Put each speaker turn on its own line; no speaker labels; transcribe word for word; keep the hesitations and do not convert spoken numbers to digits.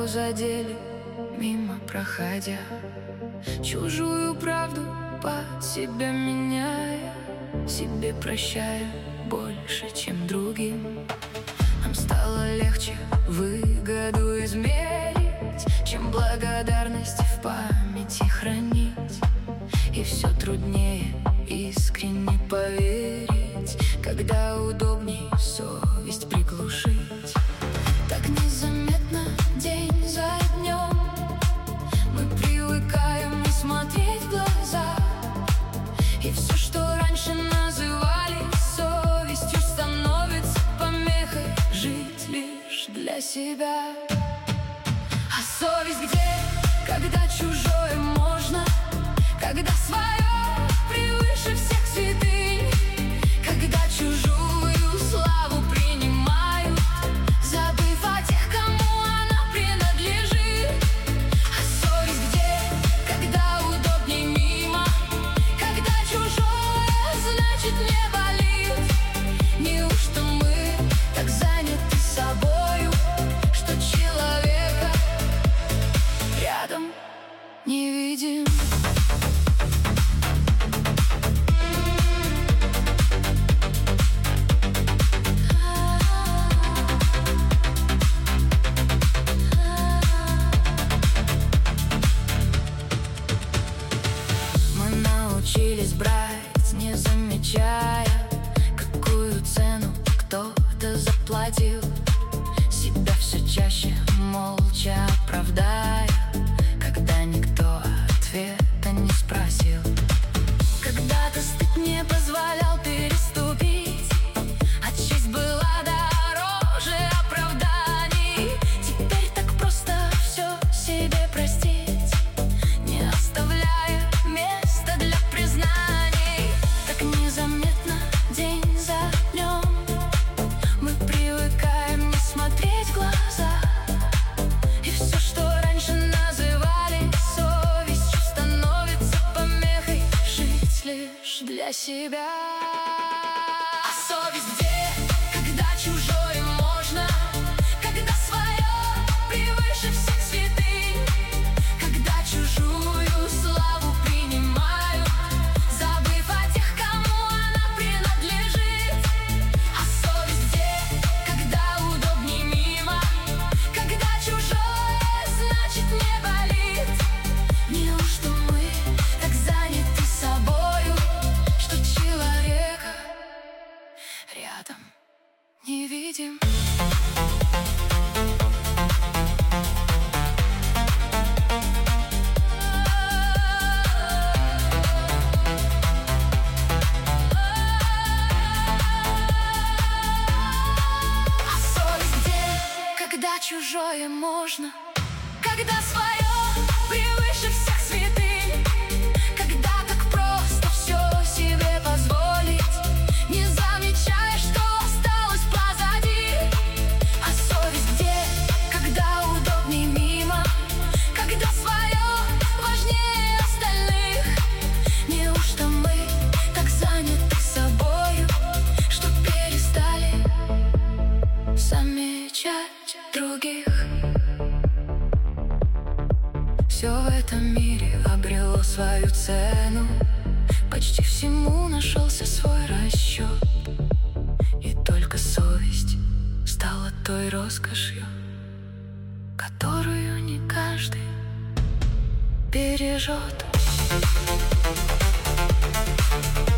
задели, мимо проходя, чужую правду под себя меняя, себе прощая больше, чем другим. Нам стало легче выгоду измерить, чем благодарность в памяти хранить. И все труднее искренне поверить, когда удобней совесть приглушить. Так незаметно день за днем мы привыкаем не смотреть в глаза, и все, что раньше называли совестью, становится помехой жить лишь для себя. А совесть где, когда чужое можно, когда свое превыше всех святынь, когда чужую славу принимают, забыв о тех, кому она принадлежит. А совесть где, когда удобней мимо, когда чужое значит не болит. Неужто мы так заняты собою, что человека рядом не видим? Учились брать, не замечая, какую цену кто-то заплатил, себя все чаще молча оправдая, когда никто ответа не спросил. Когда-то стыд не позволял переступить, а честь была дороже оправданий. Теперь так просто все себе простить, не оставляя места для признаний. Так незаметно день за днем мы привыкаем не смотреть в глаза, и все, что раньше называли совестью, становится помехой жить лишь для себя. А совесть где, когда чужое можно, когда свое превыше всех святынь, когда чужую славу принимают, забыв о тех, кому она принадлежит. А совесть где, когда удобней мимо, когда чужое значит не болит. Неужто мы так заняты собою, что человека рядом не видим? Когда чужое можно, когда свое превыше всех святынь, когда так просто все себе позволить, не замечая, что осталось позади. А совесть где, когда удобней мимо, когда свое важнее остальных. Неужто мы так заняты собою, что перестали замечать других? Все в этом мире обрело свою цену, почти всему нашелся свой расчет, и только совесть стала той роскошью, которую не каждый бережет.